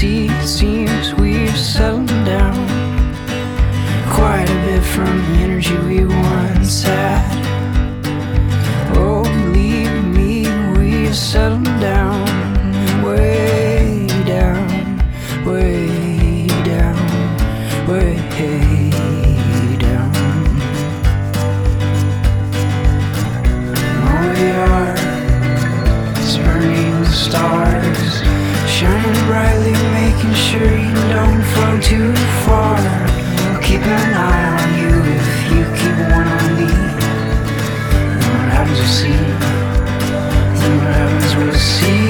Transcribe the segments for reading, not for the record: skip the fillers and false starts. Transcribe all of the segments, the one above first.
see, it seems we've settled down quite a bit from the energy we once had. Oh, believe me, we've settled down, way down, way down, way down. All we are is burning the stars, shining brightly, making sure you don't fall too far. We'll keep an eye on you if you keep one on me. Then what happens we'll see. Then what happens we'll see.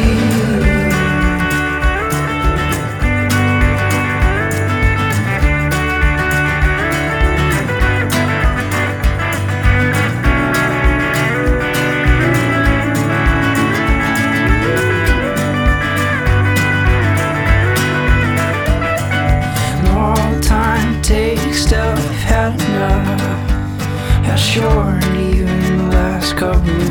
Stuff had enough. Yeah, sure, and even the last couple